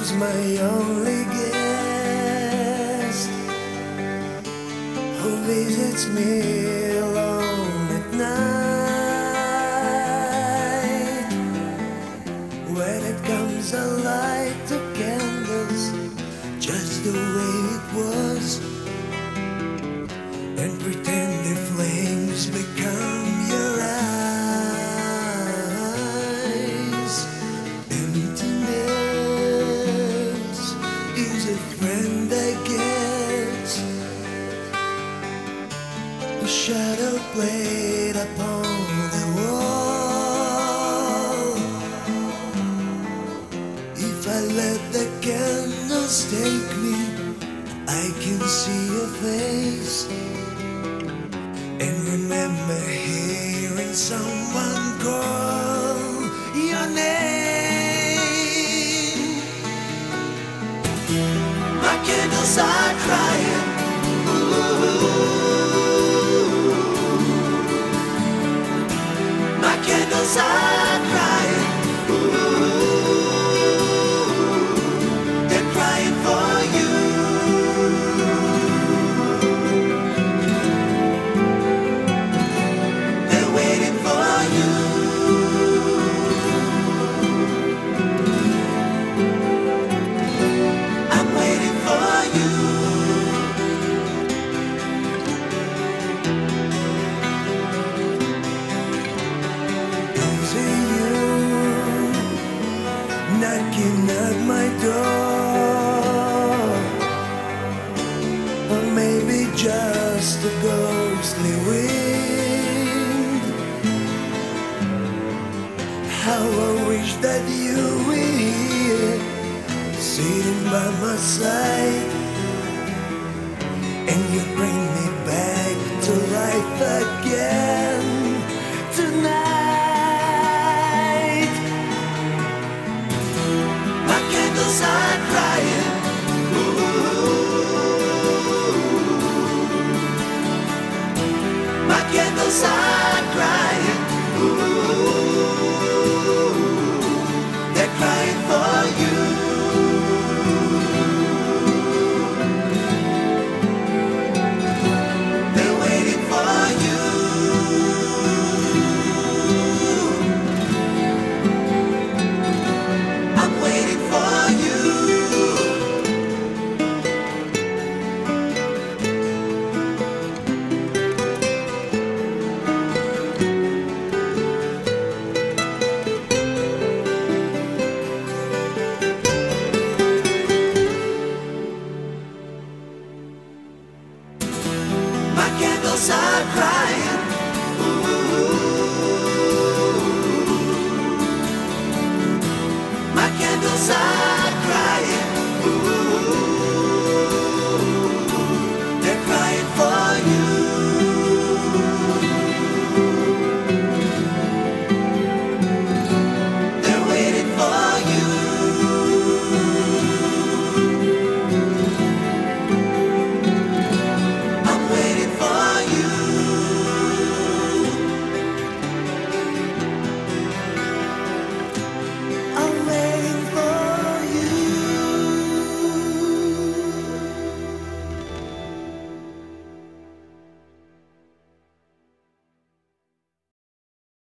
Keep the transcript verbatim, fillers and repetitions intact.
is my only guest who visits me alone at night. When it comes, I light the candles just the way it was and pretend the flames become your eyes. Emptiness is a friend I get, a shadow played upon the wall. If I let the candles take me, I can see your face and remember hearing someone call your name. My candles are crying. Ooh. My candles are crying. Ooh. They're crying for you. Knocking at my door, or maybe just a ghostly wind. How I wish that you were here, sitting by my side, and you bring me back to life again tonight. Candles are crying. Ooh. My candles are